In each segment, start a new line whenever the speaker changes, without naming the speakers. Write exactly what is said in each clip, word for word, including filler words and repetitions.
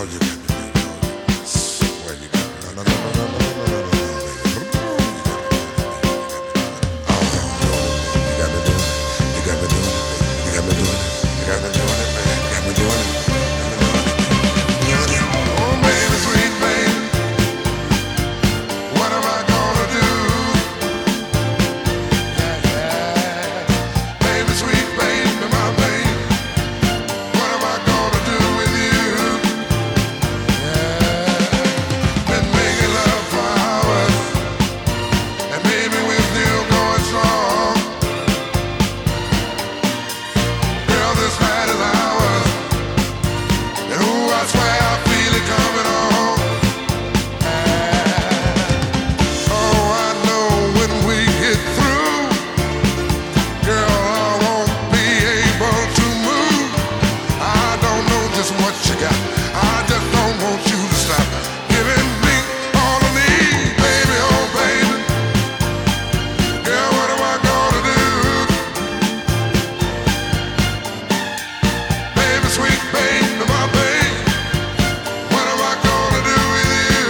you got to do, dog. Swear you got to. No, no, no, no, no, no, no, no, no, no, baby. You got to do it, baby. You got to do it. You got to do it. You got to do it, baby. You got to do it, man. You got to do it. You got to do it. Oh, baby, sweet baby. What am I gonna do? Yeah, yeah. Baby, sweet baby, my baby. What am I gonna do with you? Yeah. Been making love for hours, and baby, we're still going strong. Girl, this night is ours, and ooh, I swear I feel it coming on. Oh, I know when we get through, girl, I won't be able to move. I don't know just what you got. I just don't want you to stop giving me all I need, baby, oh baby. Girl, what am I gonna do? Baby, sweet baby, my baby. What am I gonna do with you?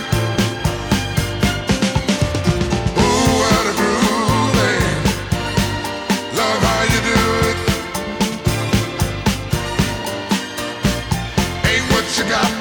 Ooh, what a groove, babe. Love how you do it. Ain't what you got